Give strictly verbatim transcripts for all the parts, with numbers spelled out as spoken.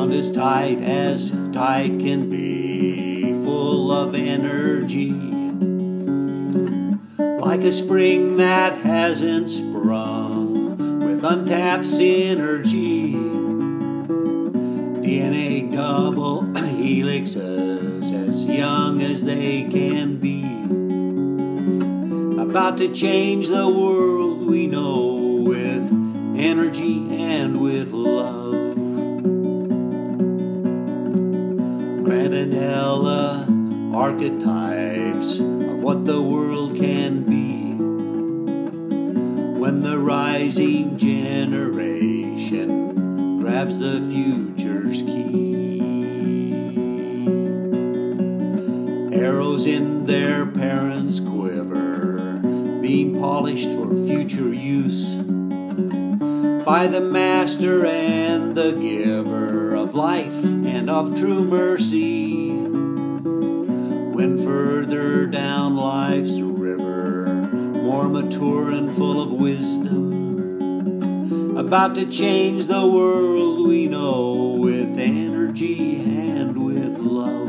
wound as tight as tight can be, full of energy, like a spring that hasn't sprung, with untapped synergy. D N A double helixes as young as they can be, about to change the world we know with energy and with love. Grant and Ella, archetypes of what the world can be, when the rising generation grabs the future's key. Arrows in their parents' quiver, being polished for future use by the master and the giver of life and of true mercy. When further down life's river, more mature and full of wisdom, about to change the world we know with energy and with love.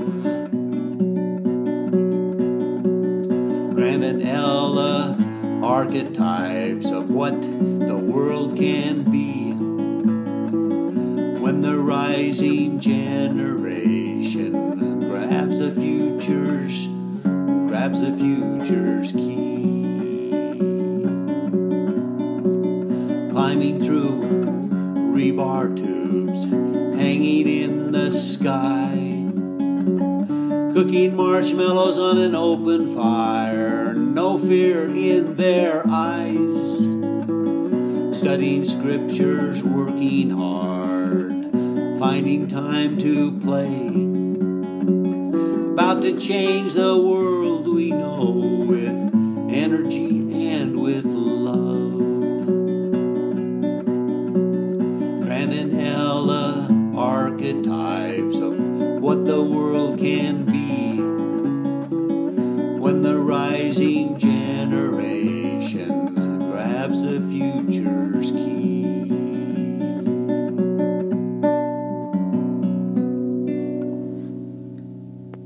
Grant and Ella, archetypes of what the world can be, when the rising generation grabs the future's, grabs the future's key. Climbing through rebar tubes, hanging in the sky, cooking marshmallows on an open fire, no fear in their eyes, studying scriptures, working hard, finding time to play, about to change the world we know with energy and with love. Grant and Ella, archetypes of what the world can be, when the rising